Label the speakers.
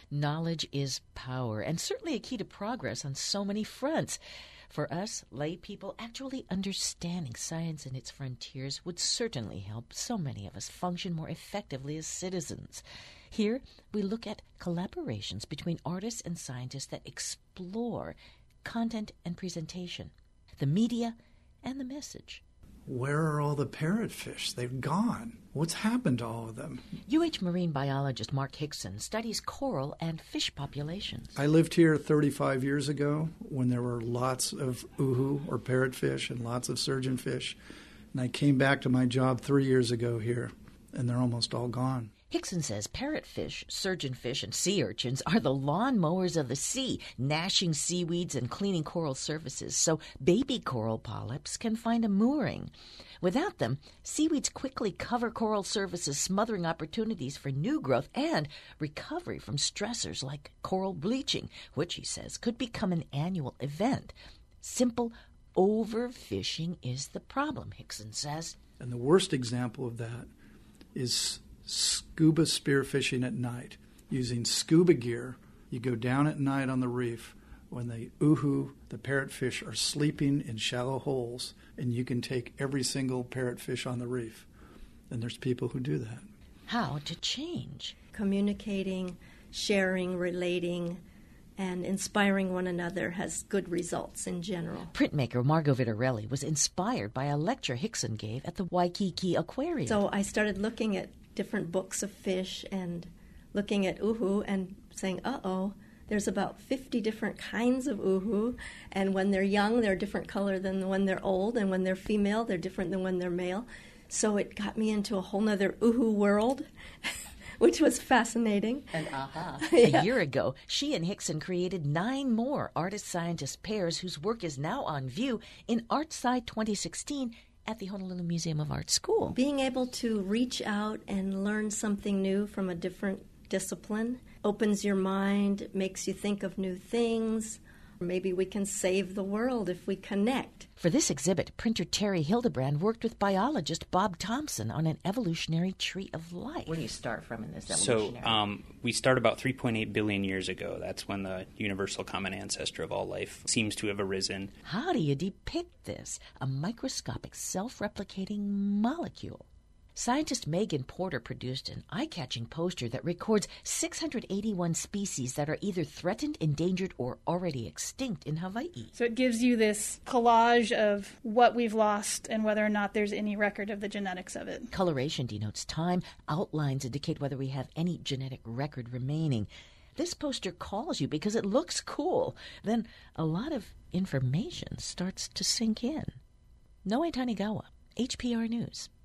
Speaker 1: Knowledge is power, and certainly a key to progress on so many fronts. For us, lay people, actually understanding science and its frontiers would certainly help so many of us function more effectively as citizens. Here, we look at collaborations between artists and scientists that explore content and presentation, the media and the message.
Speaker 2: Where are all the parrotfish? They've gone. What's happened to all of them?
Speaker 1: UH marine biologist Mark Hickson studies coral and fish populations.
Speaker 2: I lived here 35 years ago when there were lots of uhu or parrotfish and lots of surgeonfish. And I came back to my job 3 years ago here, and they're almost all gone.
Speaker 1: Hickson says parrotfish, surgeonfish, and sea urchins are the lawn mowers of the sea, gnashing seaweeds and cleaning coral surfaces so baby coral polyps can find a mooring. Without them, seaweeds quickly cover coral surfaces, smothering opportunities for new growth and recovery from stressors like coral bleaching, which, he says, could become an annual event. Simple overfishing is the problem, Hickson says.
Speaker 2: And the worst example of that is scuba spearfishing at night. Using scuba gear, you go down at night on the reef when the uhu, the parrotfish, are sleeping in shallow holes, and you can take every single parrotfish on the reef. And there's people who do that.
Speaker 1: How to change?
Speaker 3: Communicating, sharing, relating, and inspiring one another has good results in general.
Speaker 1: Printmaker Margot Vitarelli was inspired by a lecture Hickson gave at the Waikiki Aquarium.
Speaker 3: So I started looking at different books of fish and looking at uhu and saying, there's about 50 different kinds of uhu, and when they're young, they're a different color than when they're old, and when they're female, they're different than when they're male. So it got me into a whole nother uhu world, which was fascinating.
Speaker 1: And A year ago, she and Hickson created 9 more artist-scientist pairs whose work is now on view in ArtSide 2016 at the Honolulu Museum of Art School.
Speaker 3: Being able to reach out and learn something new from a different discipline opens your mind, makes you think of new things. Maybe we can save the world if we connect.
Speaker 1: For this exhibit, printer Terry Hildebrand worked with biologist Bob Thompson on an evolutionary tree of life. Where do you start from in this evolutionary?
Speaker 4: So we start about 3.8 billion years ago. That's when the universal common ancestor of all life seems to have arisen.
Speaker 1: How do you depict this? A microscopic self-replicating molecule. Scientist Megan Porter produced an eye-catching poster that records 681 species that are either threatened, endangered, or already extinct in Hawaii.
Speaker 5: So it gives you this collage of what we've lost and whether or not there's any record of the genetics of it.
Speaker 1: Coloration denotes time. Outlines indicate whether we have any genetic record remaining. This poster calls you because it looks cool. Then a lot of information starts to sink in. Noe Tanigawa, HPR News.